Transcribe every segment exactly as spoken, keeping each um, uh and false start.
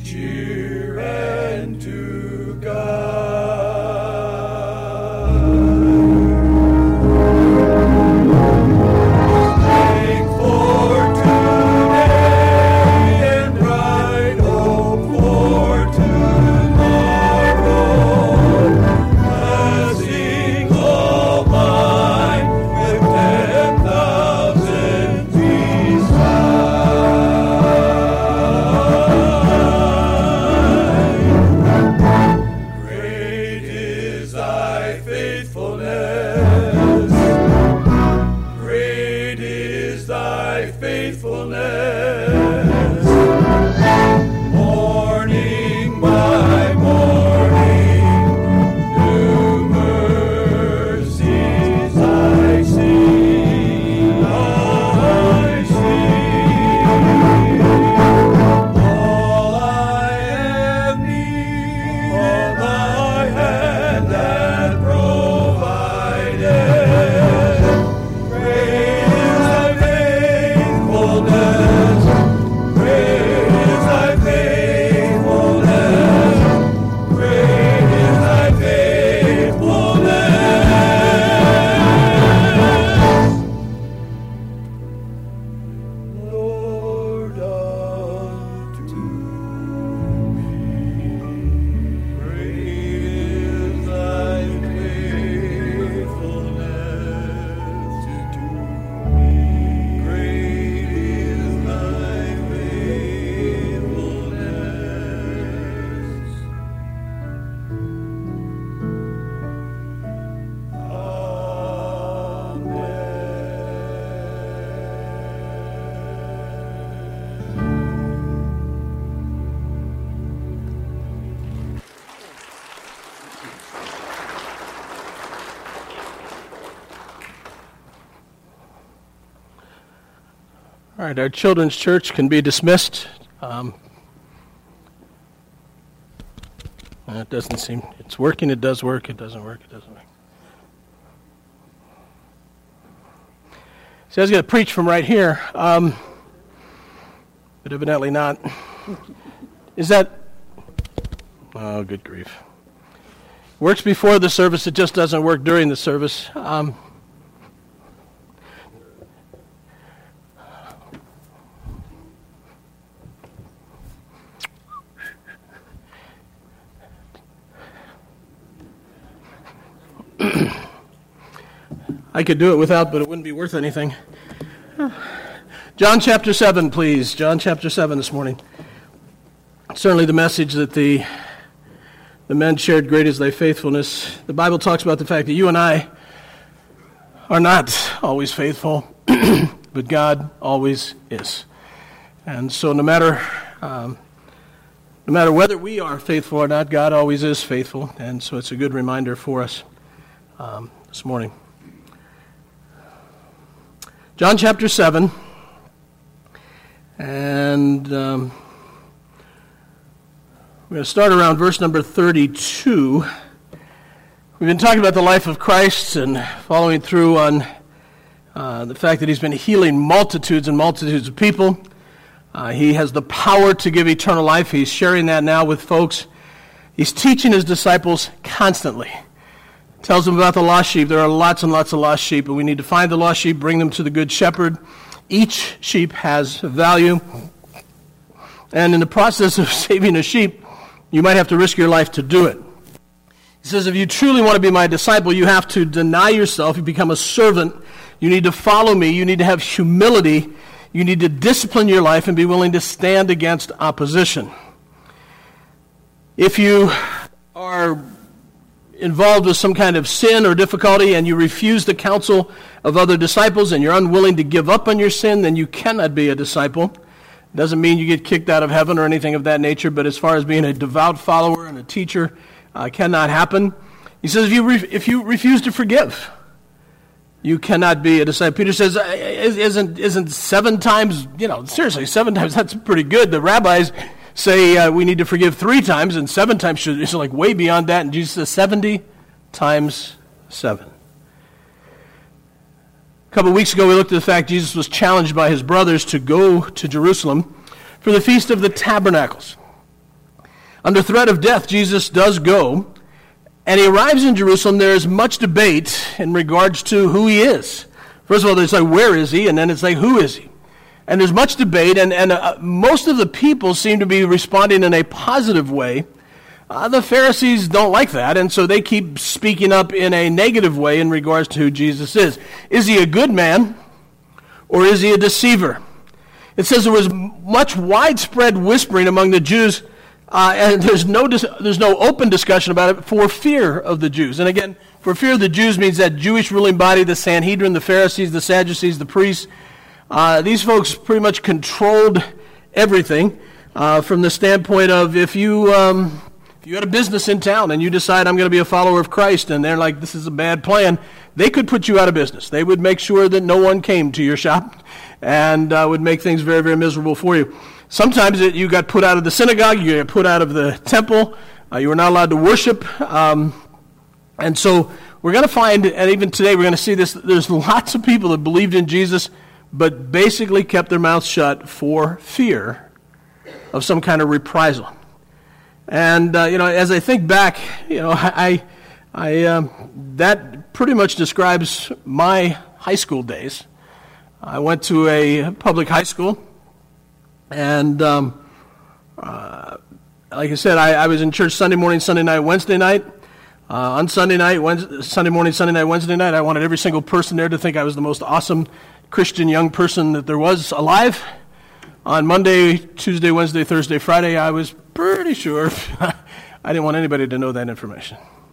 cheer and to God. All right, our children's church can be dismissed. Um, it doesn't seem, it's working, it does work, it doesn't work, it doesn't work. See, I was going to preach from right here, um, but evidently not. Is that, oh, good grief. Works before the service, it just doesn't work during the service. Um, I could do it without, but it wouldn't be worth anything. John chapter seven, please. John chapter seven this morning. Certainly the message that the the men shared, great is thy faithfulness. The Bible talks about the fact that you and I are not always faithful, but God always is. And so no matter um, no matter whether we are faithful or not, God always is faithful. And so it's a good reminder for us um, this morning. John chapter seven, and um, we're going to start around verse number thirty-two. We've been talking about the life of Christ and following through on uh, the fact that he's been healing multitudes and multitudes of people. Uh, he has the power to give eternal life. He's sharing that now with folks. He's teaching his disciples constantly. Tells them about the lost sheep. There are lots and lots of lost sheep, and we need to find the lost sheep, bring them to the good shepherd. Each sheep has value. And in the process of saving a sheep, you might have to risk your life to do it. He says, if you truly want to be my disciple, you have to deny yourself. You become a servant. You need to follow me. You need to have humility. You need to discipline your life and be willing to stand against opposition. If you are involved with some kind of sin or difficulty and you refuse the counsel of other disciples and you're unwilling to give up on your sin, then you cannot be a disciple. It doesn't mean you get kicked out of heaven or anything of that nature, but as far as being a devout follower and a teacher, uh, cannot happen. He says if you re- if you refuse to forgive, you cannot be a disciple. Peter says, isn't isn't seven times, you know, seriously, seven times, that's pretty good. The rabbis say uh, we need to forgive three times, and seven times should, it's like way beyond that. And Jesus says seventy times seven. A couple of weeks ago, we looked at the fact Jesus was challenged by his brothers to go to Jerusalem for the Feast of the Tabernacles. Under threat of death, Jesus does go, and he arrives in Jerusalem. There is much debate in regards to who he is. First of all, there's like, where is he? And then it's like, who is he? And there's much debate, and, and uh, most of the people seem to be responding in a positive way. Uh, the Pharisees don't like that, and so they keep speaking up in a negative way in regards to who Jesus is. Is he a good man, or is he a deceiver? It says there was much widespread whispering among the Jews, uh, and there's no dis- there's no open discussion about it for fear of the Jews. And again, for fear of the Jews means that Jewish ruling body, the Sanhedrin, the Pharisees, the Sadducees, the priests, uh, these folks pretty much controlled everything uh, from the standpoint of if you... Um, you had a business in town and you decide I'm going to be a follower of Christ, and they're like, this is a bad plan, they could put you out of business. They would make sure that no one came to your shop and uh, would make things very, very miserable for you. Sometimes it, you got put out of the synagogue, you got put out of the temple, uh, you were not allowed to worship. Um, and so we're going to find, and even today we're going to see this, there's lots of people that believed in Jesus but basically kept their mouths shut for fear of some kind of reprisal. And, uh, you know, as I think back, you know, I, I, um, that pretty much describes my high school days. I went to a public high school, and, um, uh, like I said, I, I was in church Sunday morning, Sunday night, Wednesday night. Uh, on Sunday night, Wednesday, Sunday morning, Sunday night, Wednesday night, I wanted every single person there to think I was the most awesome Christian young person that there was alive. On Monday, Tuesday, Wednesday, Thursday, Friday, I was pretty sure I didn't want anybody to know that information.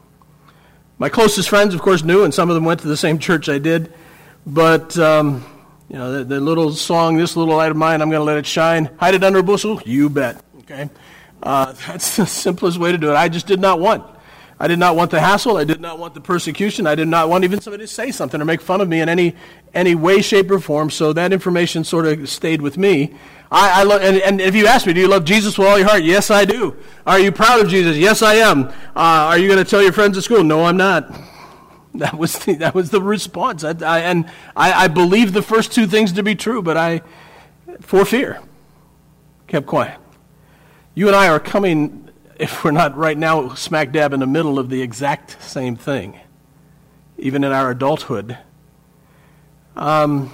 My closest friends, of course, knew, and some of them went to the same church I did. But, um, you know, the, the little song, this little light of mine, I'm going to let it shine. Hide it under a bushel? You bet. Okay? Uh, that's the simplest way to do it. I just did not want. I did not want the hassle. I did not want the persecution. I did not want even somebody to say something or make fun of me in any any way, shape, or form. So that information sort of stayed with me. I, I love, and, and if you ask me, do you love Jesus with all your heart? Yes, I do. Are you proud of Jesus? Yes, I am. Uh, are you going to tell your friends at school? No, I'm not. That was the, that was the response. I, I, and I, I believed the first two things to be true, but I, for fear, kept quiet. You and I are coming, if we're not right now smack dab in the middle of the exact same thing, even in our adulthood. Um,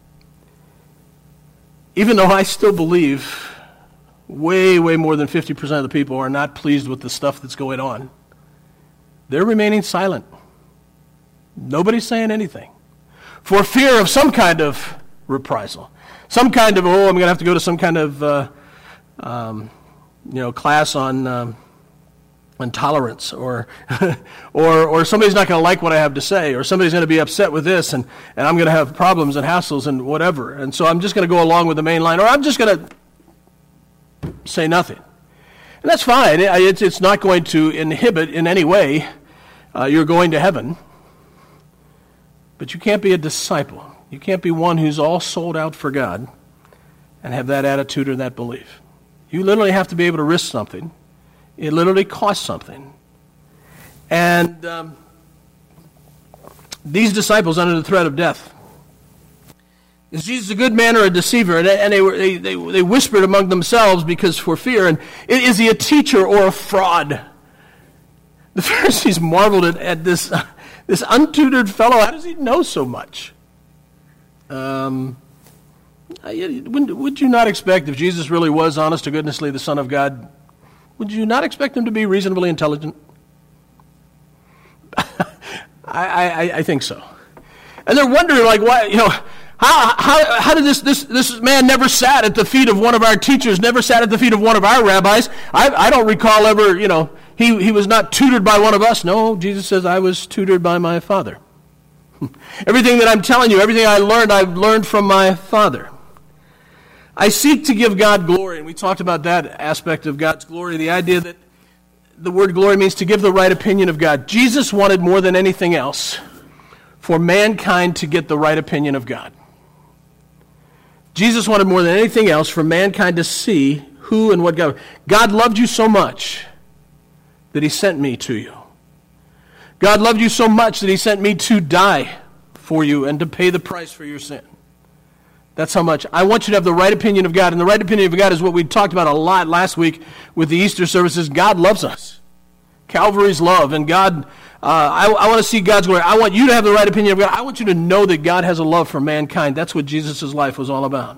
even though I still believe way, way more than fifty percent of the people are not pleased with the stuff that's going on, they're remaining silent. Nobody's saying anything for fear of some kind of reprisal, some kind of, oh, I'm going to have to go to some kind of, uh, um, you know, class on um, on tolerance, or or or somebody's not going to like what I have to say, or somebody's going to be upset with this, and, and I'm going to have problems and hassles and whatever, and so I'm just going to go along with the main line, or I'm just going to say nothing. And that's fine. It, it's, it's not going to inhibit in any way uh, you're going to heaven. But you can't be a disciple. You can't be one who's all sold out for God and have that attitude or that belief. You literally have to be able to risk something. It literally costs something. And um, these disciples under the threat of death, is Jesus a good man or a deceiver? And, and they, were, they, they, they whispered among themselves because for fear. And is he a teacher or a fraud? The Pharisees marveled at, at this... Uh, This untutored fellow, how does he know so much? Um, would you not expect, if Jesus really was honest to goodnessly the Son of God, would you not expect him to be reasonably intelligent? I, I, I think so. And they're wondering, like, why, you know, how how how did this this this man never sat at the feet of one of our teachers, never sat at the feet of one of our rabbis? I I don't recall ever, you know, He he was not tutored by one of us. No, Jesus says, I was tutored by my Father. Everything that I'm telling you, everything I learned, I've learned from my Father. I seek to give God glory, and we talked about that aspect of God's glory, the idea that the word glory means to give the right opinion of God. Jesus wanted more than anything else for mankind to get the right opinion of God. Jesus wanted more than anything else for mankind to see who and what God... God loved you so much that he sent me to you. God loved you so much that he sent me to die for you and to pay the price for your sin. That's how much. I want you to have the right opinion of God. And the right opinion of God is what we talked about a lot last week with the Easter services. God loves us. Calvary's love. And God, uh, I, I want to see God's glory. I want you to have the right opinion of God. I want you to know that God has a love for mankind. That's what Jesus' life was all about.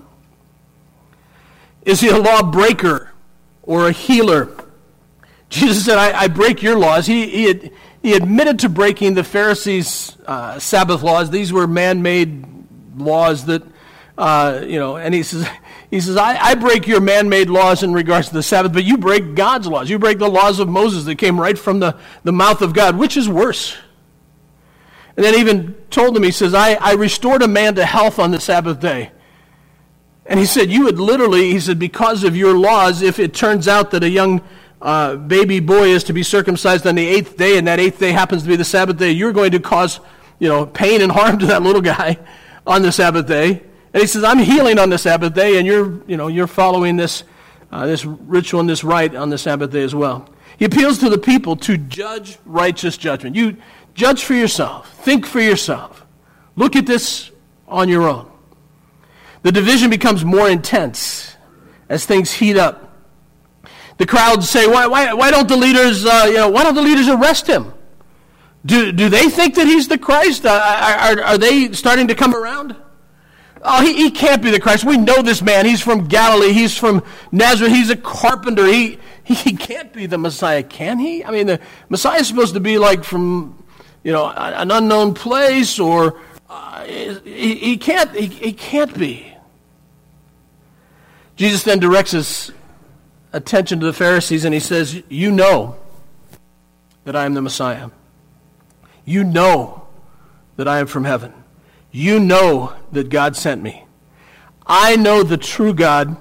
Is he a lawbreaker or a healer? Jesus said, I, I break your laws. He, he, had, he admitted to breaking the Pharisees' uh, Sabbath laws. These were man-made laws that, uh, you know, and he says, he says, I, I break your man-made laws in regards to the Sabbath, but you break God's laws. You break the laws of Moses that came right from the, the mouth of God. Which is worse? And then even told him, he says, I, I restored a man to health on the Sabbath day. And he said, you would literally, he said, because of your laws, if it turns out that a young uh, baby boy is to be circumcised on the eighth day, and that eighth day happens to be the Sabbath day, you're going to cause, you know, pain and harm to that little guy on the Sabbath day. And he says, I'm healing on the Sabbath day, and you're, you know, you're following this, uh, this ritual and this rite on the Sabbath day as well. He appeals to the people to judge righteous judgment. You judge for yourself. Think for yourself. Look at this on your own. The division becomes more intense as things heat up. The crowds say, "Why, why, why don't the leaders, uh, you know, why don't the leaders arrest him? Do, do they think that he's the Christ? Uh, are, are they starting to come around? Oh, he, he can't be the Christ. We know this man. He's from Galilee. He's from Nazareth. He's a carpenter. He, he, he can't be the Messiah, can he? I mean, the Messiah is supposed to be like from, you know, an unknown place, or uh, he, he can't. He, he can't be." Jesus then directs his attention to the Pharisees, and he says, you know that I am the Messiah. You know that I am from heaven. You know that God sent me. I know the true God.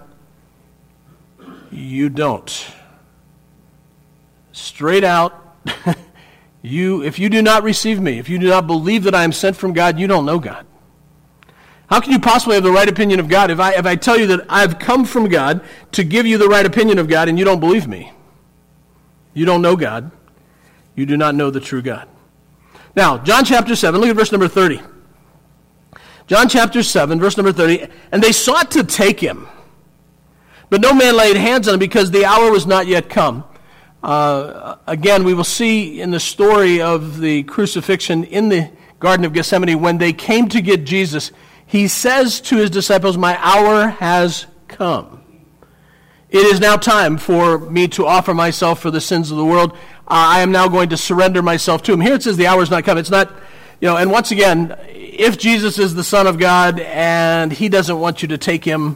You don't. Straight out, you, if you do not receive me, if you do not believe that I am sent from God, you don't know God. How can you possibly have the right opinion of God if I if I tell you that I've come from God to give you the right opinion of God and you don't believe me? You don't know God. You do not know the true God. Now, John chapter seven, look at verse number thirty. John chapter seven, verse number thirty. And they sought to take him, but no man laid hands on him because the hour was not yet come. Uh, again, we will see in the story of the crucifixion in the Garden of Gethsemane, when they came to get Jesus, he says to his disciples, my hour has come. It is now time for me to offer myself for the sins of the world. Uh, I am now going to surrender myself to him. Here it says the hour is not come. It's not, you know, and once again, if Jesus is the Son of God and he doesn't want you to take him,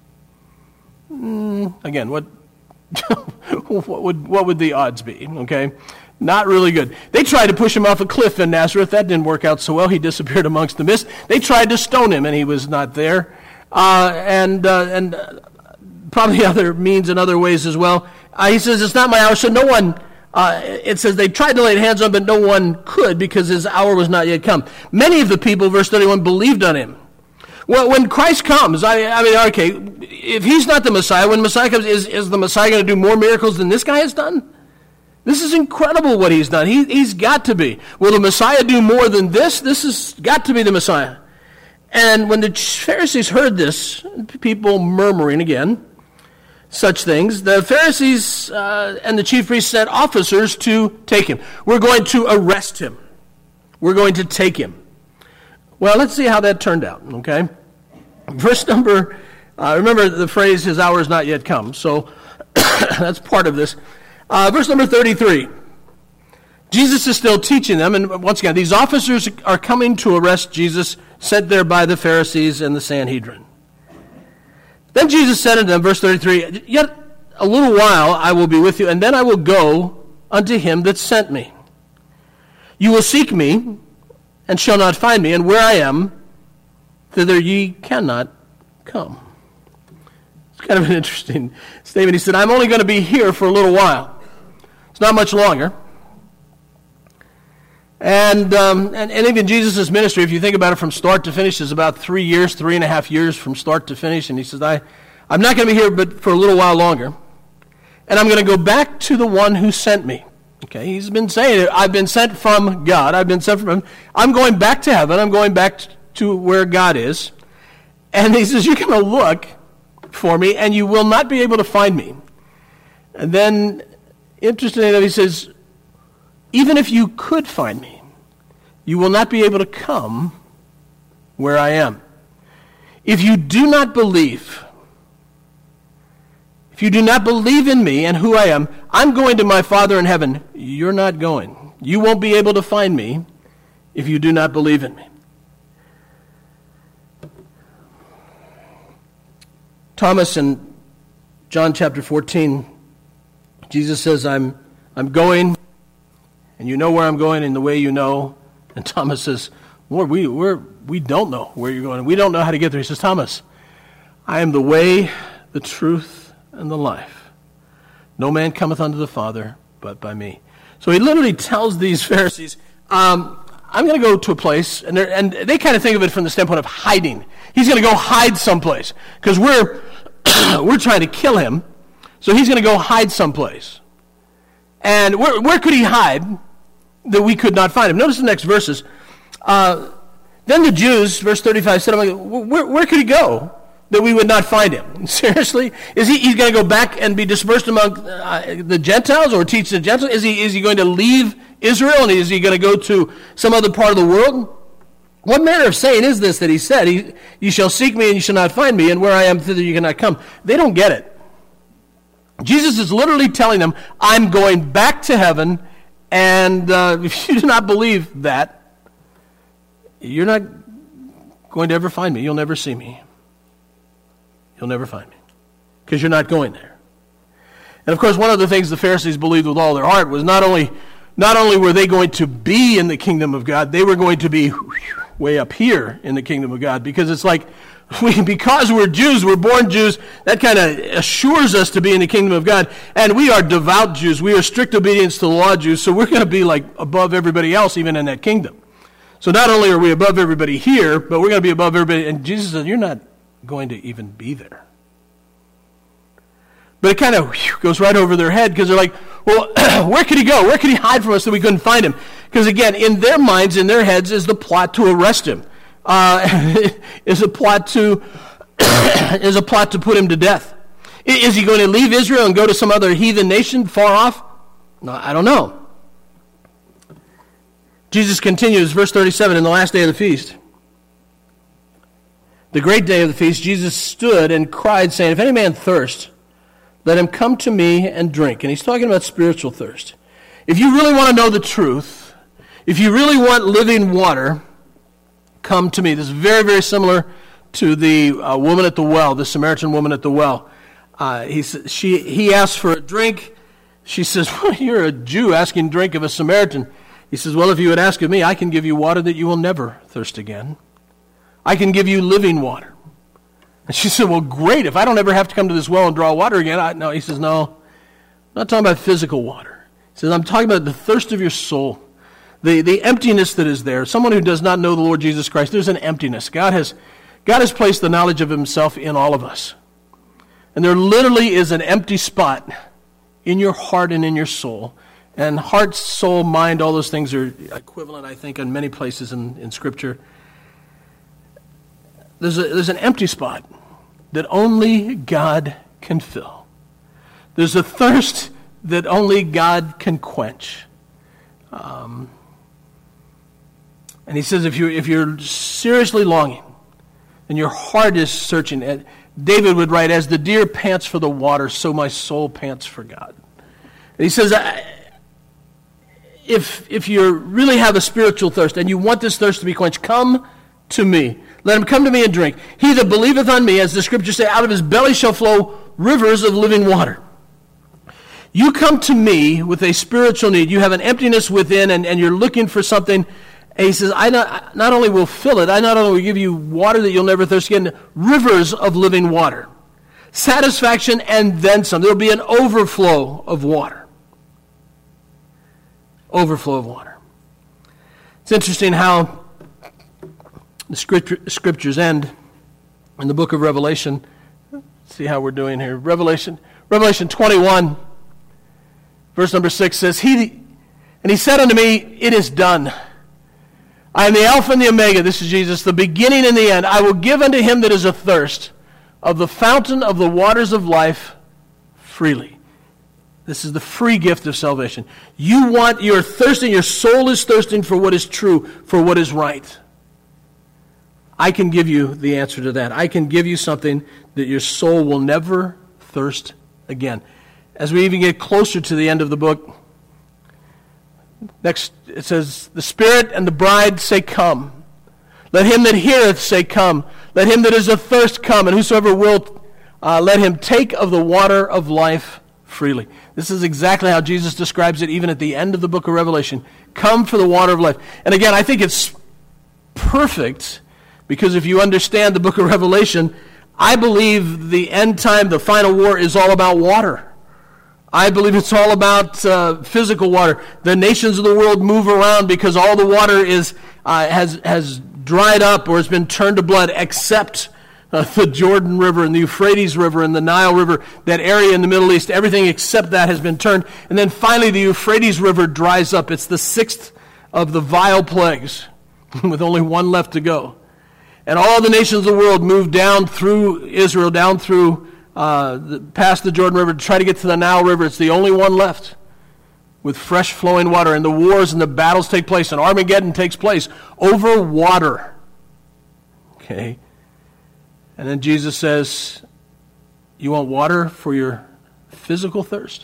mm, again, what, what would what would the odds be, okay? Not really good. They tried to push him off a cliff in Nazareth. That didn't work out so well. He disappeared amongst the mist. They tried to stone him, and he was not there. Uh, and uh, and uh, probably other means and other ways as well. Uh, he says, it's not my hour, so no one, uh, it says they tried to lay hands on him, but no one could because his hour was not yet come. Many of the people, verse thirty-one, believed on him. Well, when Christ comes, I, I mean, okay, if he's not the Messiah, when Messiah comes, is, is the Messiah going to do more miracles than this guy has done? This is incredible what he's done. He, he's got to be. Will the Messiah do more than this? This has got to be the Messiah. And when the Pharisees heard this, people murmuring again, such things, the Pharisees uh, and the chief priests sent officers to take him. We're going to arrest him. We're going to take him. Well, let's see how that turned out, okay? Verse number, uh, remember the phrase, his hour is not yet come. So that's part of this. Uh, verse number thirty-three. Jesus is still teaching them, and once again, these officers are coming to arrest Jesus, sent there by the Pharisees and the Sanhedrin. Then Jesus said unto them, verse thirty-three, yet a little while I will be with you, and then I will go unto him that sent me. You will seek me, and shall not find me, and where I am, thither ye cannot come. It's kind of an interesting statement. He said, I'm only going to be here for a little while. It's not much longer. And, um, and and even Jesus' ministry, if you think about it from start to finish, is about three years, three and a half years from start to finish. And he says, I, I'm not going to be here but for a little while longer. And I'm going to go back to the one who sent me. Okay, he's been saying it. I've been sent from God. I've been sent from him. I'm going back to heaven. I'm going back to where God is. And he says, you're going to look for me, and you will not be able to find me. And then, interestingly enough, he says, even if you could find me, you will not be able to come where I am. If you do not believe, if you do not believe in me and who I am, I'm going to my Father in heaven. You're not going. You won't be able to find me if you do not believe in me. Thomas in John chapter fourteen, Jesus says, I'm, I'm going, and you know where I'm going in the way you know. And Thomas says, Lord, we, we're, we don't know where you're going. We don't know how to get there. He says, Thomas, I am the way, the truth, and the life. No man cometh unto the Father but by me. So he literally tells these Pharisees, um, I'm going to go to a place, and, and they kind of think of it from the standpoint of hiding. He's going to go hide someplace, because we're, we're trying to kill him, so he's going to go hide someplace. And where, where could he hide that we could not find him? Notice the next verses. Uh, then the Jews, verse thirty-five, said, like, where, where could he go that we would not find him? Seriously? Is he he's going to go back and be dispersed among uh, the Gentiles, or teach the Gentiles? Is he, is he going to leave Israel, and is he going to go to some other part of the world? What manner of saying is this that he said, he, you shall seek me and you shall not find me, and where I am thither you cannot come? They don't get it. Jesus is literally telling them, I'm going back to heaven, and uh, if you do not believe that, you're not going to ever find me. You'll never see me. You'll never find me, because you're not going there. And of course, one of the things the Pharisees believed with all their heart was not only, not only were they going to be in the kingdom of God, they were going to be way up here in the kingdom of God, because it's like, we, because we're Jews, we're born Jews, that kind of assures us to be in the kingdom of God. And we are devout Jews. We are strict obedience to the law Jews, so we're going to be like above everybody else, even in that kingdom. So not only are we above everybody here, but we're going to be above everybody. And Jesus said, you're not going to even be there. But it kind of goes right over their head, because they're like, well, where could he go? Where could he hide from us that we couldn't find him? Because again, in their minds, in their heads, is the plot to arrest him. Uh, is a plot to is a plot to put him to death. Is he going to leave Israel and go to some other heathen nation far off? No, I don't know. Jesus continues, verse thirty-seven, in the last day of the feast, the great day of the feast, Jesus stood and cried, saying, if any man thirst, let him come to me and drink. And he's talking about spiritual thirst. If you really want to know the truth, if you really want living water, come to me. This is very, very similar to the uh, woman at the well, the Samaritan woman at the well. Uh, he, she, he asked for a drink. She says, well, you're a Jew asking drink of a Samaritan. He says, well, if you would ask of me, I can give you water that you will never thirst again. I can give you living water. And she said, well, great. If I don't ever have to come to this well and draw water again. I, no, he says, no, I'm not talking about physical water. He says, I'm talking about the thirst of your soul. The, the emptiness that is there. Someone who does not know the Lord Jesus Christ, there's an emptiness. God has, God has placed the knowledge of himself in all of us. And there literally is an empty spot in your heart and in your soul. And heart, soul, mind, all those things are equivalent, I think, in many places in, in Scripture. There's, a, there's an empty spot that only God can fill. There's a thirst that only God can quench. Um... And he says, if you're, if you're seriously longing, and your heart is searching, and David would write, as the deer pants for the water, so my soul pants for God. And he says, if, if you really have a spiritual thirst, and you want this thirst to be quenched, come to me. Let him come to me and drink. He that believeth on me, as the scriptures say, out of his belly shall flow rivers of living water. You come to me with a spiritual need. You have an emptiness within, and, and you're looking for something. And he says, I not, not only will fill it, I not only will give you water that you'll never thirst again, rivers of living water. Satisfaction and then some. There'll be an overflow of water. Overflow of water. It's interesting how the scripture, scriptures end in the book of Revelation. Let's see how we're doing here. Revelation, Revelation twenty-one, verse number six says, He and he said unto me, it is done. I am the Alpha and the Omega, this is Jesus, the beginning and the end. I will give unto him that is athirst of the fountain of the waters of life freely. This is the free gift of salvation. You want, you're thirsting, your soul is thirsting for what is true, for what is right. I can give you the answer to that. I can give you something that your soul will never thirst again. As we even get closer to the end of the book, next it says, the Spirit and the bride say, come. Let him that heareth say, come. Let him that is athirst come, and whosoever will, uh, let him take of the water of life freely. This is exactly how Jesus describes it even at the end of the book of Revelation. Come for the water of life. And again, I think it's perfect, because if you understand the book of Revelation, I believe the end time, the final war, is all about water. I believe it's all about uh, physical water. The nations of the world move around because all the water is uh, has has dried up or has been turned to blood, except uh, the Jordan River and the Euphrates River and the Nile River, that area in the Middle East. Everything except that has been turned. And then finally the Euphrates River dries up. It's the sixth of the vile plagues, with only one left to go. And all the nations of the world move down through Israel, down through Uh, the, past the Jordan River to try to get to the Nile River. It's the only one left with fresh flowing water, and the wars and the battles take place, and Armageddon takes place over water. Okay? And then Jesus says, you want water for your physical thirst?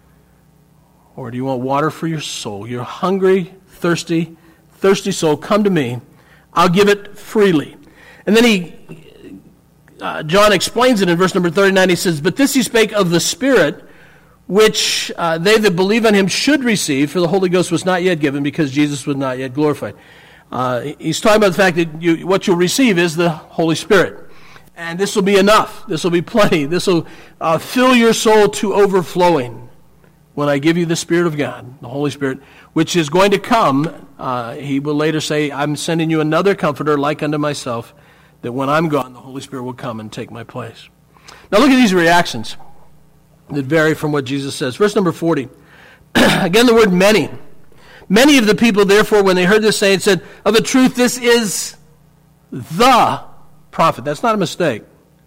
Or do you want water for your soul? You're hungry, thirsty, thirsty soul, come to me. I'll give it freely. And then he Uh, John explains it in verse number thirty-nine. He says, but this he spake of the Spirit, which uh, they that believe on him should receive, for the Holy Ghost was not yet given, because Jesus was not yet glorified. Uh, he's talking about the fact that you, what you'll receive is the Holy Spirit. And this will be enough. This will be plenty. This will uh, fill your soul to overflowing when I give you the Spirit of God, the Holy Spirit, which is going to come. Uh, he will later say, I'm sending you another comforter like unto myself, that when I'm gone, the Holy Spirit will come and take my place. Now look at these reactions that vary from what Jesus says. Verse number forty. Again, the word many. Many of the people, therefore, when they heard this saying, said, of a truth, this is the prophet. That's not a mistake.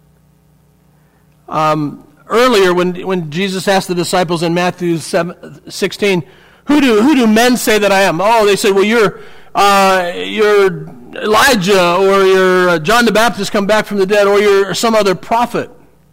Um, earlier, when, when Jesus asked the disciples in Matthew sixteen, who do, who do men say that I am? Oh, they said, well, you're, uh, you're Elijah, or you're uh, John the Baptist come back from the dead, or you're some other prophet.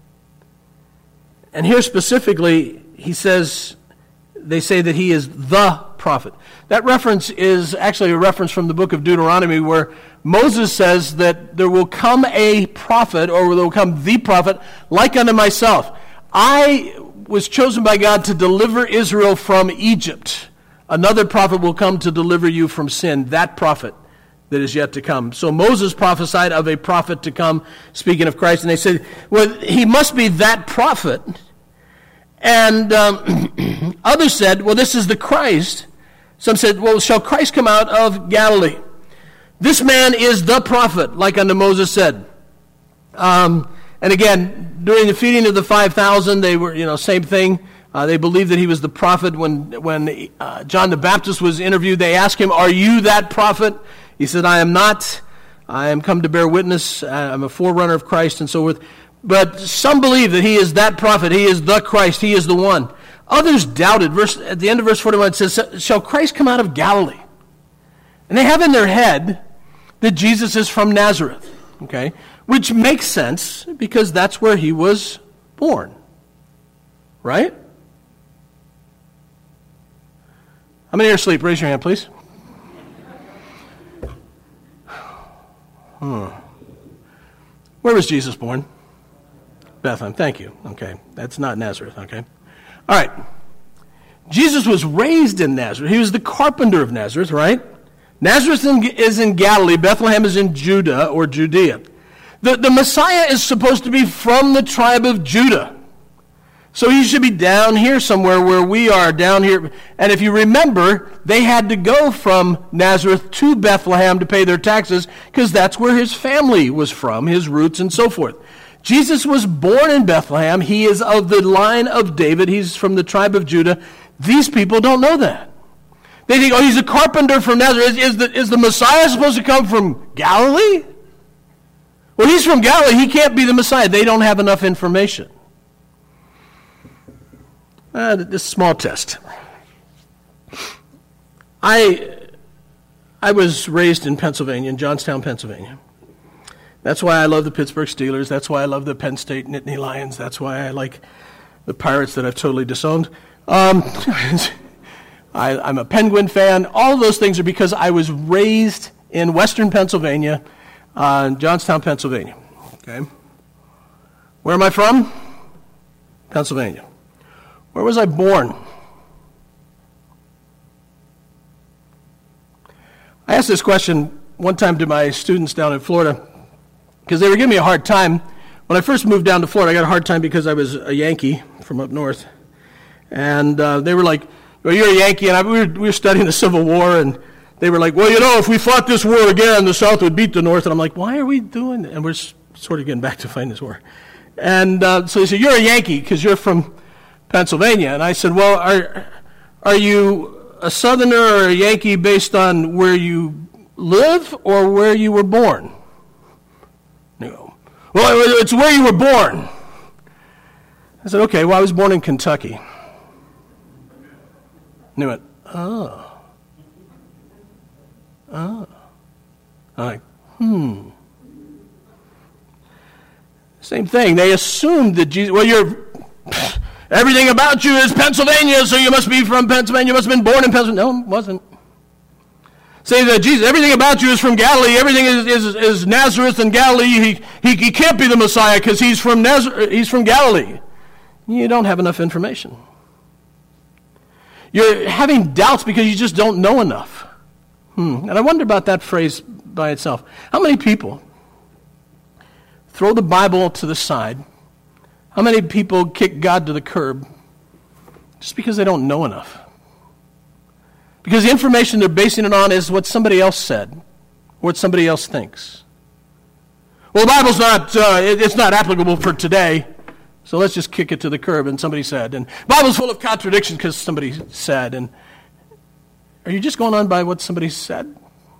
And here specifically, he says, they say that he is the prophet. That reference is actually a reference from the book of Deuteronomy, where Moses says that there will come a prophet, or there will come the prophet, like unto myself. I was chosen by God to deliver Israel from Egypt. Another prophet will come to deliver you from sin. That prophet that is yet to come. So Moses prophesied of a prophet to come, speaking of Christ, and they said, well, he must be that prophet. And um, others said, well, this is the Christ. Some said, well, shall Christ come out of Galilee? This man is the prophet, like unto Moses said. Um, and again, during the feeding of the five thousand, they were, you know, same thing. Uh, they believed that he was the prophet. When, when uh, John the Baptist was interviewed, they asked him, are you that prophet? He said, I am not. I am come to bear witness. I'm a forerunner of Christ and so forth. But some believe that he is that prophet. He is the Christ. He is the one. Others doubted. Verse, at the end of verse forty-one, it says, shall Christ come out of Galilee? And they have in their head that Jesus is from Nazareth. Okay? Which makes sense, because that's where he was born. Right? How many are asleep? Raise your hand, please. Hmm. Where was Jesus born? Bethlehem. Thank you. Okay. That's not Nazareth. Okay. All right. Jesus was raised in Nazareth. He was the carpenter of Nazareth, right? Nazareth is in Galilee. Bethlehem is in Judah or Judea. The, the Messiah is supposed to be from the tribe of Judah. So he should be down here somewhere where we are, down here. And if you remember, they had to go from Nazareth to Bethlehem to pay their taxes, because that's where his family was from, his roots and so forth. Jesus was born in Bethlehem. He is of the line of David. He's from the tribe of Judah. These people don't know that. They think, oh, he's a carpenter from Nazareth. Is, is, the, is the Messiah supposed to come from Galilee? Well, he's from Galilee. He can't be the Messiah. They don't have enough information. Uh, this small test. I, I was raised in Pennsylvania, in Johnstown, Pennsylvania. That's why I love the Pittsburgh Steelers. That's why I love the Penn State Nittany Lions. That's why I like the Pirates that I've totally disowned. Um, I, I'm a Penguin fan. All of those things are because I was raised in western Pennsylvania, uh, Johnstown, Pennsylvania. Okay. Where am I from? Pennsylvania. Where was I born? I asked this question one time to my students down in Florida because they were giving me a hard time. When I first moved down to Florida, I got a hard time because I was a Yankee from up north. And uh, they were like, well, you're a Yankee, and I, we, were, we were studying the Civil War, and they were like, well, you know, if we fought this war again, the South would beat the North. And I'm like, why are we doing that? And we're s- sort of getting back to fighting this war. And uh, so they said, you're a Yankee because you're from Pennsylvania. And I said, well, are are you a Southerner or a Yankee based on where you live or where you were born? No. Well, it's where you were born. I said, okay, well, I was born in Kentucky. And they went, oh. Oh. I'm like, hmm. Same thing. They assumed that Jesus, well, you're, everything about you is Pennsylvania, so you must be from Pennsylvania. You must have been born in Pennsylvania. No, it wasn't. Say that Jesus, everything about you is from Galilee. Everything is, is, is Nazareth and Galilee. He, he, he can't be the Messiah because he's from Nazareth, he's from Galilee. You don't have enough information. You're having doubts because you just don't know enough. Hmm. And I wonder about that phrase by itself. How many people throw the Bible to the side? How many people kick God to the curb just because they don't know enough? Because the information they're basing it on is what somebody else said, what somebody else thinks. Well, the Bible's not, uh, it, it's not applicable for today, so let's just kick it to the curb, and somebody said. And the Bible's full of contradictions because somebody said. And are you just going on by what somebody said?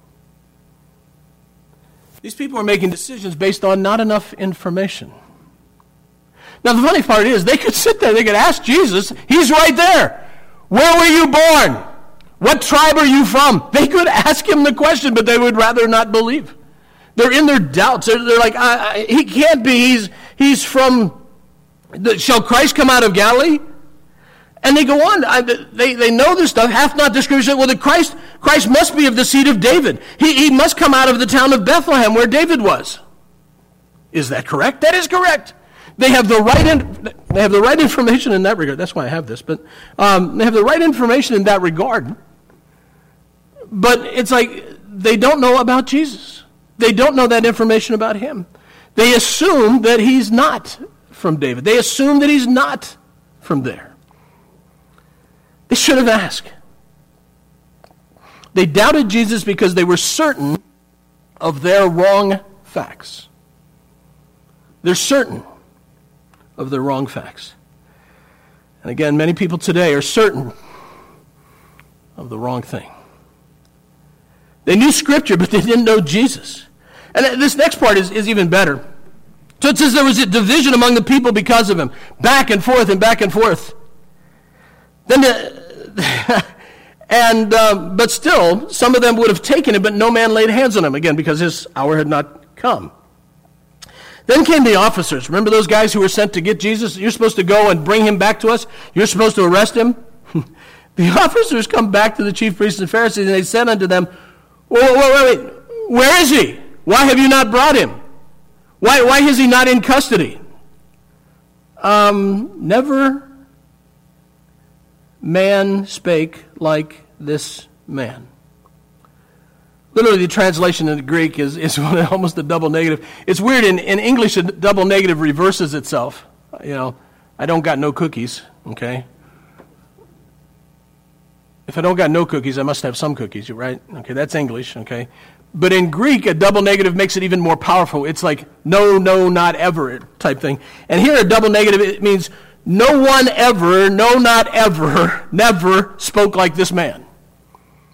These people are making decisions based on not enough information. Now, the funny part is, they could sit there, they could ask Jesus, he's right there. Where were you born? What tribe are you from? They could ask him the question, but they would rather not believe. They're in their doubts. They're, they're like, I, I, he can't be. He's, he's from, the, shall Christ come out of Galilee? And they go on. I, they, they know this stuff. Hath not the scripture said, well, the Christ, Christ must be of the seed of David. He, he must come out of the town of Bethlehem where David was. Is that correct? That is correct. They have the right in, they have the right information in that regard. That's why I have this. But um, they have the right information in that regard. But it's like they don't know about Jesus. They don't know that information about him. They assume that he's not from David. They assume that he's not from there. They should have asked. They doubted Jesus because they were certain of their wrong facts. They're certain of their wrong facts. And again, many people today are certain of the wrong thing. They knew Scripture, but they didn't know Jesus. And this next part is, is even better. So it says there was a division among the people because of him. Back and forth and back and forth. Then the, and uh, but still, some of them would have taken him, but no man laid hands on him, again, because his hour had not come. Then came the officers. Remember those guys who were sent to get Jesus? You're supposed to go and bring him back to us. You're supposed to arrest him. The officers come back to the chief priests and Pharisees, and they said unto them, wait, wait, wait, where is he? Why have you not brought him? Why, why is he not in custody? Um, never man spake like this man. Literally, the translation in the Greek is, is almost a double negative. It's weird. In, in English, a double negative reverses itself. You know, I don't got no cookies, okay? If I don't got no cookies, I must have some cookies, right? Okay, that's English, okay? But in Greek, a double negative makes it even more powerful. It's like, no, no, not ever type thing. And here, a double negative, it means no one ever, no, not ever, never spoke like this man.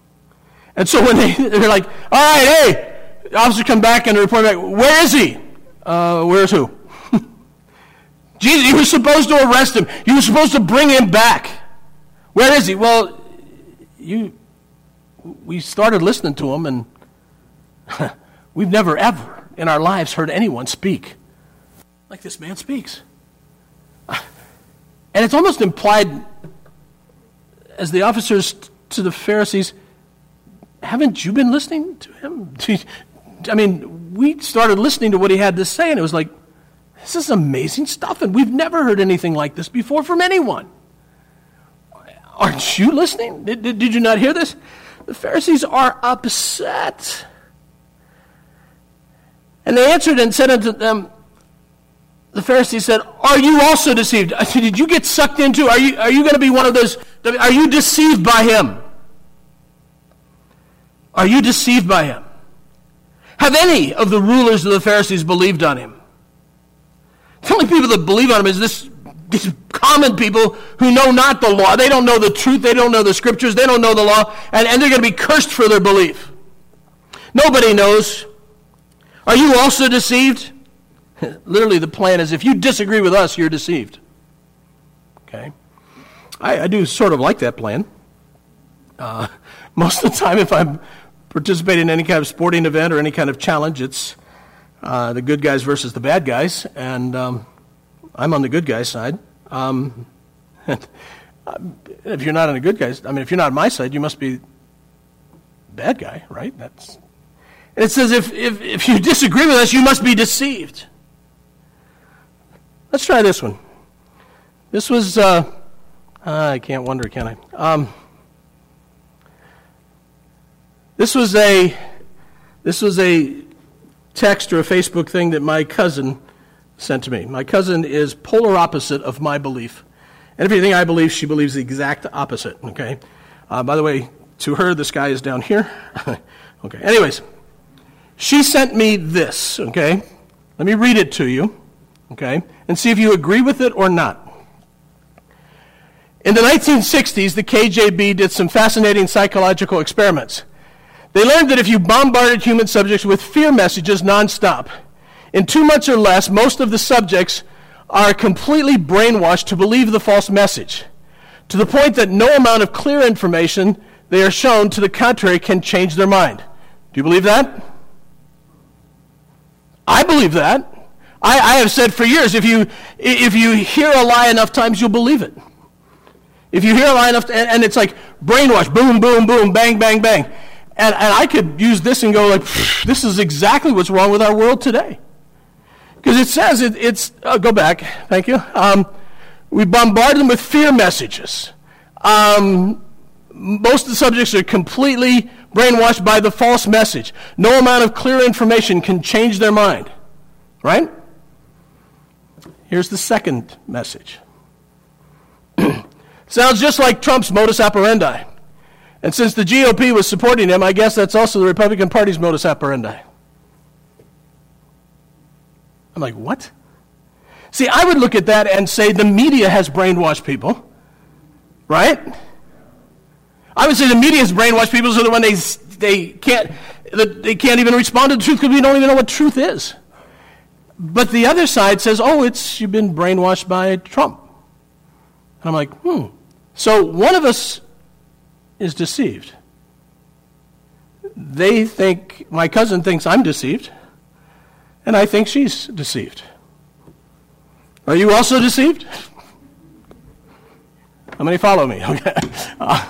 And so when they, they're like, all right, hey, the officers come back and report back, where is he? Uh, where's who? Jesus, you were supposed to arrest him. You were supposed to bring him back. Where is he? Well, you, we started listening to him, and we've never ever in our lives heard anyone speak like this man speaks. And it's almost implied as the officers to the Pharisees, haven't you been listening to him? I mean, we started listening to what he had to say, and it was like, this is amazing stuff, and we've never heard anything like this before from anyone. Aren't you listening? Did, did, did you not hear this? The Pharisees are upset. And they answered and said unto them, the Pharisees said, are you also deceived? I said, did you get sucked into, are you, are you going to be one of those, are you deceived by him? Are you deceived by him? Have any of the rulers of the Pharisees believed on him? The only people that believe on him is this, these common people who know not the law. They don't know the truth. They don't know the scriptures. They don't know the law. And, and they're going to be cursed for their belief. Nobody knows. Are you also deceived? Literally, the plan is if you disagree with us, you're deceived. Okay? I, I do sort of like that plan. Uh, most of the time, if I'm participating in any kind of sporting event or any kind of challenge, it's uh, the good guys versus the bad guys, and um, I'm on the good guys' side. Um, and, uh, if you're not on the good guys, I mean, if you're not on my side, you must be bad guy, right? That's. And it says if, if if you disagree with us, you must be deceived. Let's try this one. This was, uh, I can't wonder, can I? Um, this was a, this was a text or a Facebook thing that my cousin sent to me. My cousin is polar opposite of my belief. And everything I believe, she believes the exact opposite, okay? Uh, by the way, to her, the sky is down here. Okay, anyways, she sent me this, okay? Let me read it to you, okay? And see if you agree with it or not. In the nineteen sixties, the K G B did some fascinating psychological experiments. They learned that if you bombarded human subjects with fear messages nonstop, in two months or less, most of the subjects are completely brainwashed to believe the false message, to the point that no amount of clear information they are shown to the contrary can change their mind. Do you believe that? I believe that. I, I have said for years, if you if you hear a lie enough times, you'll believe it. If you hear a lie enough, and, and it's like brainwash, boom, boom, boom, bang, bang, bang. And, and I could use this and go like, this is exactly what's wrong with our world today. Because it says, it, it's, oh, go back, thank you. Um, we bombard them with fear messages. Um, most of the subjects are completely brainwashed by the false message. No amount of clear information can change their mind. Right? Here's the second message. Sounds just like Trump's modus operandi. And since the G O P was supporting him, I guess that's also the Republican Party's modus operandi. I'm like, what? See, I would look at that and say the media has brainwashed people. Right? I would say the media has brainwashed people so that when they they can't they can't even respond to the truth because we don't even know what truth is. But the other side says, oh, it's you've been brainwashed by Trump. And I'm like, hmm. So one of us is deceived. They think, my cousin thinks I'm deceived, and I think she's deceived. Are you also deceived? How many follow me? Okay. Uh,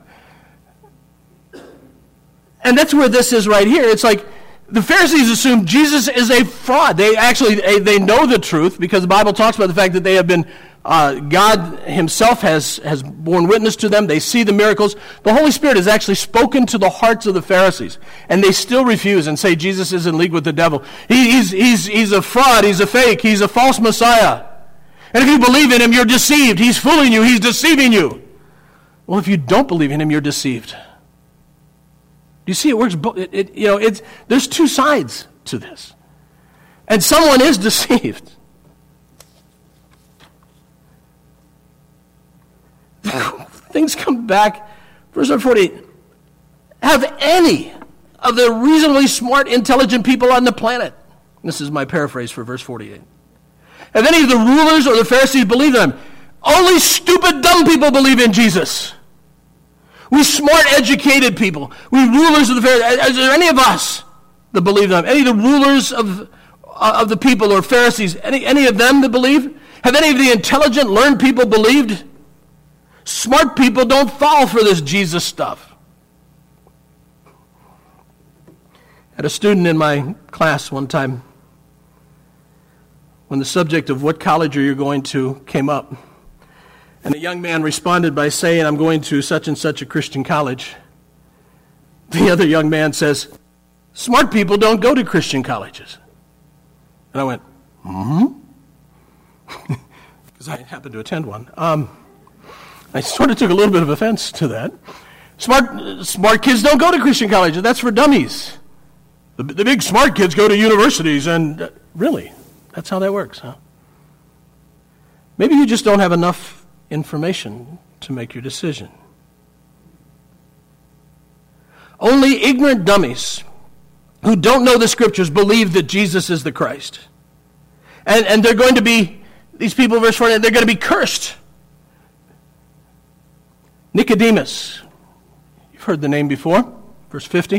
and that's where this is right here. It's like the Pharisees assume Jesus is a fraud. They actually, they, they know the truth because the Bible talks about the fact that they have been, uh, God himself has, has borne witness to them. They see the miracles. The Holy Spirit has actually spoken to the hearts of the Pharisees, and they still refuse and say Jesus is in league with the devil. He, he's, he's, he's a fraud. He's a fake. He's a false Messiah. And if you believe in him, you're deceived. He's fooling you. He's deceiving you. Well, if you don't believe in him, you're deceived. Do you see it works? It, it, you know, it's, there's two sides to this. And someone is deceived. Things come back. Verse number forty-eight. have any of the reasonably smart, intelligent people on the planet, this is my paraphrase for verse forty-eight, have any of the rulers or the Pharisees believed in him? Only stupid, dumb people believe in Jesus. We smart, educated people, we rulers of the Pharisees, is there any of us that believe in him? Any of the rulers of, uh, of the people or Pharisees, any, any of them that believe? Have any of the intelligent, learned people believed? Smart people don't fall for this Jesus stuff. I had a student in my class one time when the subject of what college are you going to came up. And a young man responded by saying, I'm going to such and such a Christian college. The other young man says, smart people don't go to Christian colleges. And I went, hmm? Because I happened to attend one. Um, I sort of took a little bit of offense to that. Smart smart kids don't go to Christian colleges. That's for dummies. The, the big smart kids go to universities, and uh, really, that's how that works, huh? Maybe you just don't have enough information to make your decision. Only ignorant dummies who don't know the Scriptures believe that Jesus is the Christ. And, and they're going to be, these people, verse forty, they're going to be cursed. Nicodemus, you've heard the name before, verse fifty.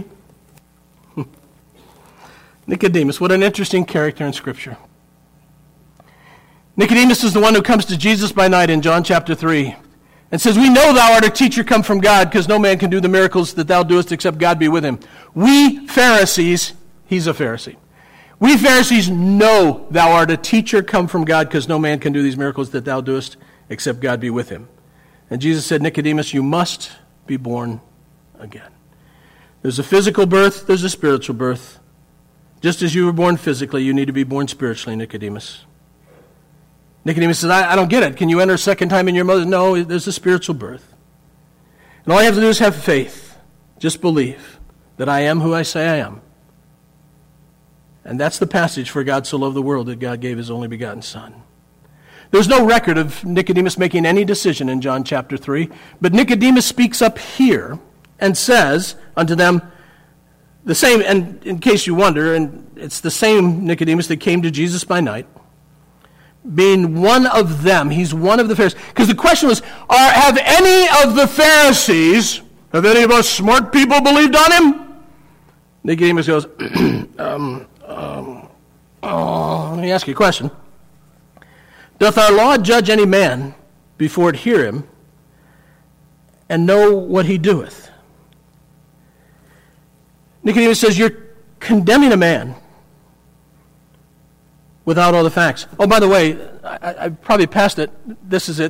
Nicodemus, what an interesting character in Scripture. Nicodemus is the one who comes to Jesus by night in John chapter three and says, we know thou art a teacher come from God, because no man can do the miracles that thou doest except God be with him. We Pharisees, he's a Pharisee, we Pharisees know thou art a teacher come from God, because no man can do these miracles that thou doest except God be with him. And Jesus said, Nicodemus, you must be born again. There's a physical birth, there's a spiritual birth. Just as you were born physically, you need to be born spiritually, Nicodemus. Nicodemus says, I, I don't get it. Can you enter a second time in your mother? No, there's a spiritual birth. And all you have to do is have faith. Just believe that I am who I say I am. And that's the passage for God so loved the world that God gave his only begotten Son. There's no record of Nicodemus making any decision in John chapter three, but Nicodemus speaks up here and says unto them, the same, and in case you wonder, and it's the same Nicodemus that came to Jesus by night, being one of them. He's one of the Pharisees. Because the question was, are, have any of the Pharisees, have any of us smart people believed on him? Nicodemus goes, um, um, oh, let me ask you a question. Doth our law judge any man before it hear him, and know what he doeth? Nicodemus says, you're condemning a man without all the facts. Oh, by the way, I, I probably passed it. This is it.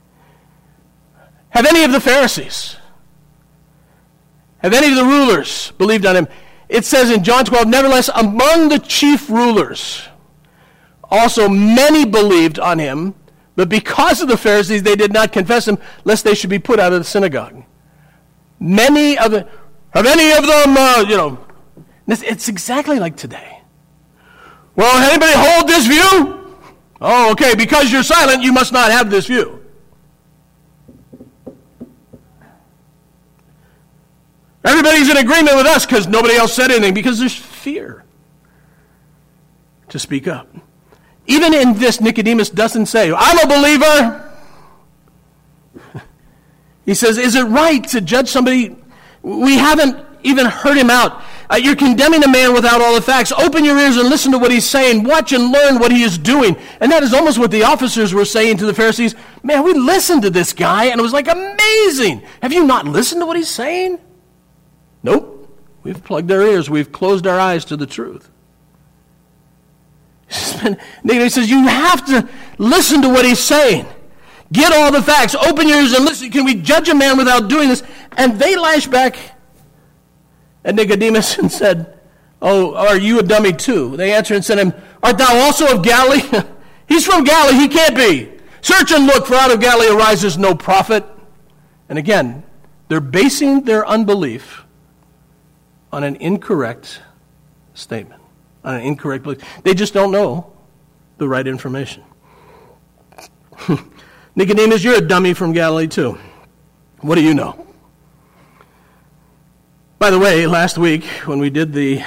Have any of the Pharisees, have any of the rulers believed on him? It says in John twelve, nevertheless, among the chief rulers, also many believed on him, but because of the Pharisees, they did not confess him, lest they should be put out of the synagogue. Many of the, have any of them, uh, you know, it's, it's exactly like today. Well, anybody hold this view? Oh, okay, because you're silent, you must not have this view. Everybody's in agreement with us because nobody else said anything, because there's fear to speak up. Even in this, Nicodemus doesn't say, I'm a believer. He says, is it right to judge somebody? We haven't even heard him out. Uh, you're condemning a man without all the facts. Open your ears and listen to what he's saying. Watch and learn what he is doing. And that is almost what the officers were saying to the Pharisees. Man, we listened to this guy, and it was like amazing. Have you not listened to what he's saying? Nope. We've plugged our ears. We've closed our eyes to the truth. He says, you have to listen to what he's saying. Get all the facts. Open your ears and listen. Can we judge a man without doing this? And they lashed back at Nicodemus and said, oh, are you a dummy too? They answered and said to him, art thou also of Galilee? He's from Galilee. He can't be. Search and look, for out of Galilee arises no prophet. And again, they're basing their unbelief on an incorrect statement. On an incorrect belief. They just don't know the right information. Nicodemus, you're a dummy from Galilee too. What do you know? By the way, last week when we did the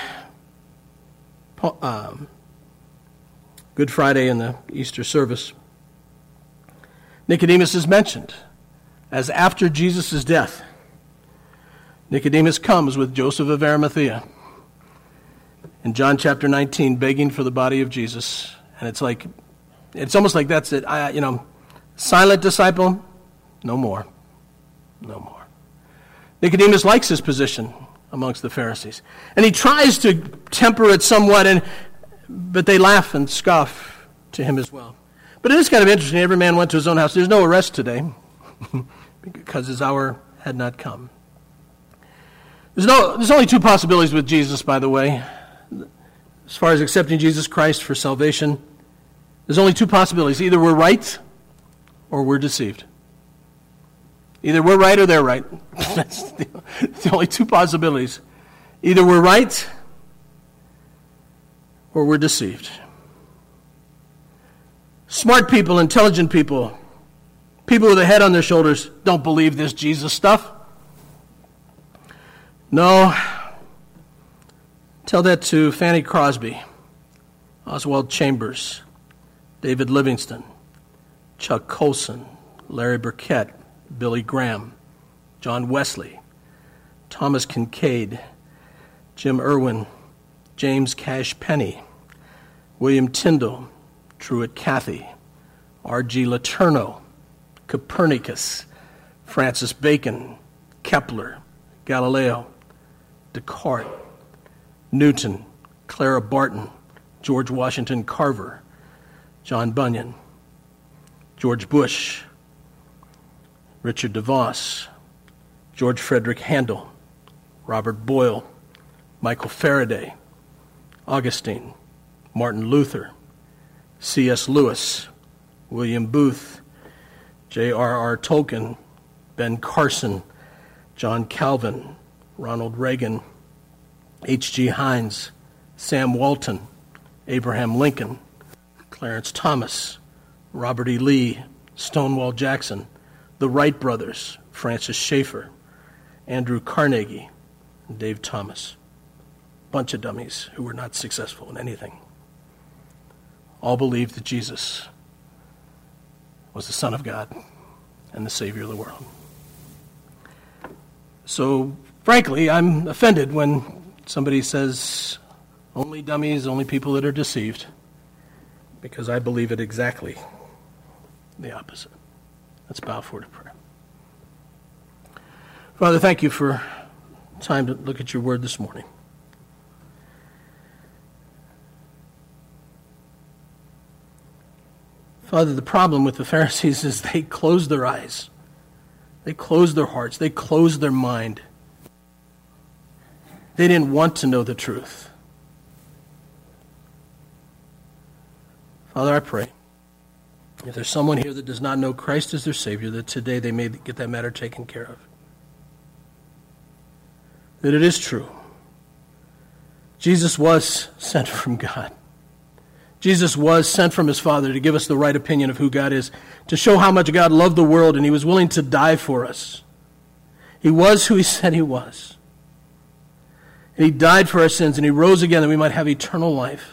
um, Good Friday and the Easter service, Nicodemus is mentioned as after Jesus' death. Nicodemus comes with Joseph of Arimathea in John chapter nineteen, begging for the body of Jesus. And it's like, it's almost like that's it. I, you know, silent disciple, no more. No more. Nicodemus likes his position amongst the Pharisees. And he tries to temper it somewhat, and but they laugh and scoff to him as well. But it is kind of interesting. Every man went to his own house. There's no arrest today because his hour had not come. There's no. There's only two possibilities with Jesus, by the way. As far as accepting Jesus Christ for salvation, there's only two possibilities. Either we're right or we're deceived. Either we're right or they're right. That's the, the only two possibilities. Either we're right or we're deceived. Smart people, intelligent people, people with a head on their shoulders don't believe this Jesus stuff. No. Tell that to Fanny Crosby, Oswald Chambers, David Livingston, Chuck Colson, Larry Burkett, Billy Graham, John Wesley, Thomas Kincaid, Jim Irwin, James Cash Penney, William Tyndall, Truett Cathy, R G Letourneau, Copernicus, Francis Bacon, Kepler, Galileo, Descartes, Newton, Clara Barton, George Washington Carver, John Bunyan, George Bush, Richard DeVos, George Frederick Handel, Robert Boyle, Michael Faraday, Augustine, Martin Luther, C S Lewis, William Booth, J R R Tolkien, Ben Carson, John Calvin, Ronald Reagan, H G Hines, Sam Walton, Abraham Lincoln, Clarence Thomas, Robert E. Lee, Stonewall Jackson, the Wright brothers, Francis Schaeffer, Andrew Carnegie, and Dave Thomas. Bunch of dummies who were not successful in anything. All believed that Jesus was the Son of God and the Savior of the world. So, frankly, I'm offended when somebody says only dummies, only people that are deceived, because I believe it exactly the opposite. Let's bow for to prayer. Father, thank you for time to look at your word this morning. Father, the problem with the Pharisees is they closed their eyes. They closed their hearts. They closed their mind. They didn't want to know the truth. Father, I pray, if there's someone here that does not know Christ as their Savior, that today they may get that matter taken care of. That it is true. Jesus was sent from God. Jesus was sent from his Father to give us the right opinion of who God is, to show how much God loved the world, and he was willing to die for us. He was who he said he was. And he died for our sins, and he rose again that we might have eternal life.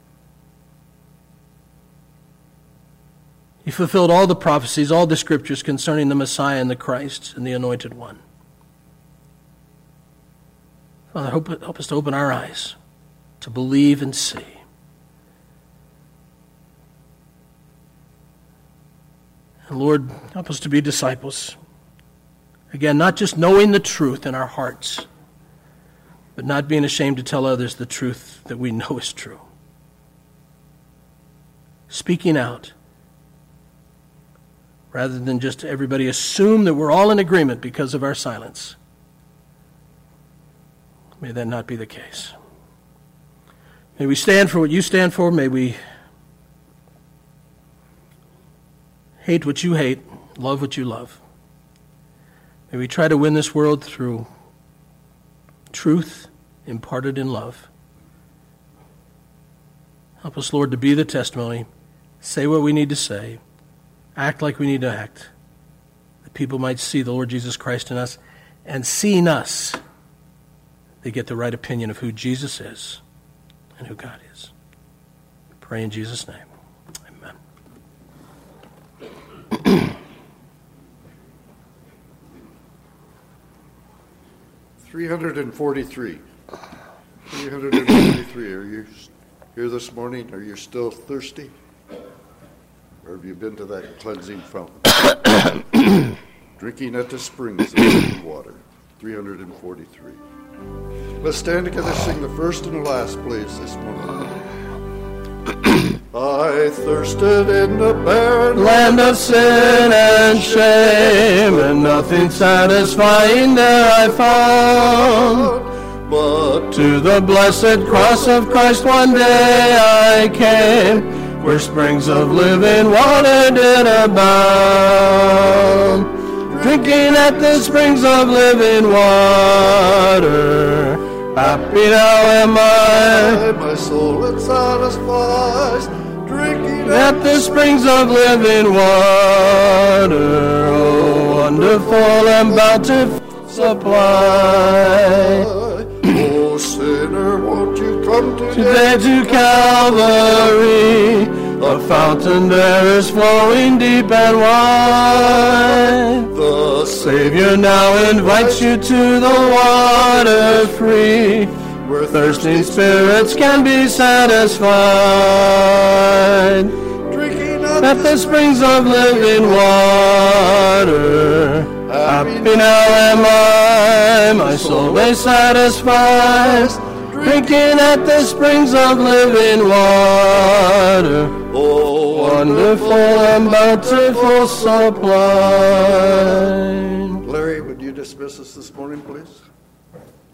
He fulfilled all the prophecies, all the scriptures concerning the Messiah and the Christ and the Anointed One. Father, help, help us to open our eyes to believe and see. And Lord, help us to be disciples. Again, not just knowing the truth in our hearts, but not being ashamed to tell others the truth that we know is true. Speaking out, rather than just everybody assume that we're all in agreement because of our silence. May that not be the case. May we stand for what you stand for. May we hate what you hate, love what you love. May we try to win this world through truth imparted in love. Help us, Lord, to be the testimony, say what we need to say, act like we need to act, that people might see the Lord Jesus Christ in us, and seeing us, they get the right opinion of who Jesus is and who God is. Pray in Jesus' name. Amen. three hundred forty-three. three hundred forty-three. Are you here this morning? Are you still thirsty? Or have you been to that cleansing fountain? Drinking at the springs of living water. three hundred forty-three. Let's stand together, sing the first and the last, please, this morning. I thirsted in the barren land of sin and shame, and nothing satisfying there I found. But to the blessed cross of Christ one day I came, where springs of living water did abound. Drinking at the springs of living water, happy now am I. My soul it satisfies. Drinking At the springs of living water, oh, wonderful and bountiful supply. Oh, sinner, won't you come Today today? to Calvary, a fountain there is flowing deep and wide. The Savior now invites you to the water free, where thirsting spirits can be satisfied. Drinking At the springs of living water, happy now am I, my soul is satisfied. Drinking at the springs of living water, Oh, wonderful and bountiful supply. Larry, would you dismiss us this morning, please?